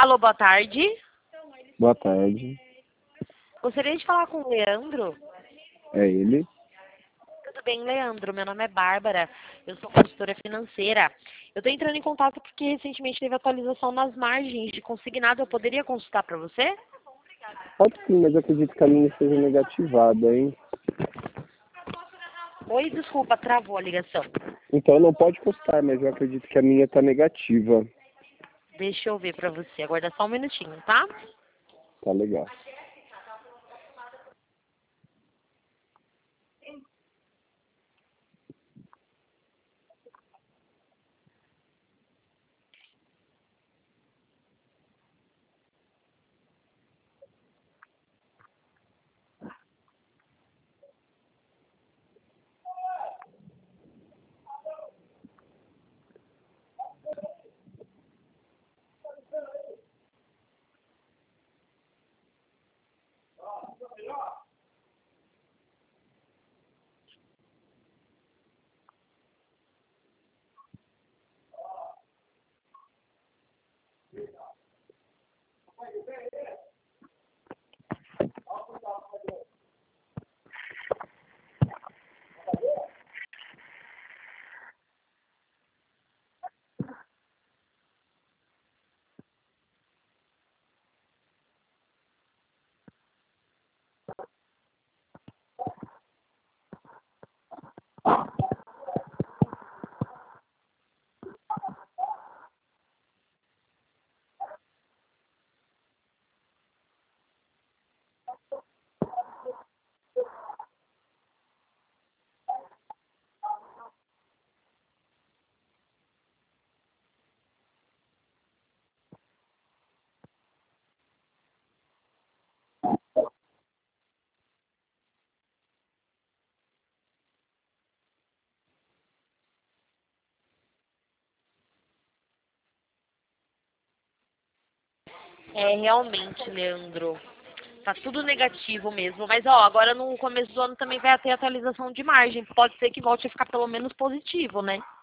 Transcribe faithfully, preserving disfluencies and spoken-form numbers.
Alô, boa tarde. Boa tarde. Gostaria de falar com o Leandro. É ele? Tudo bem, Leandro? Meu nome é Bárbara. Eu sou consultora financeira. Eu estou entrando em contato porque recentemente teve atualização nas margens de consignado. Eu poderia consultar para você? Pode sim, mas eu acredito que a minha esteja negativada, hein? Oi, desculpa, travou a ligação. Então não pode postar, mas eu acredito que a minha está negativa. Deixa eu ver para você. Aguarda só um minutinho, tá? Tá legal. É, realmente, Leandro. Tá tudo negativo mesmo. Mas, ó, agora no começo do ano também vai ter atualização de margem. Pode ser que volte a ficar pelo menos positivo, né?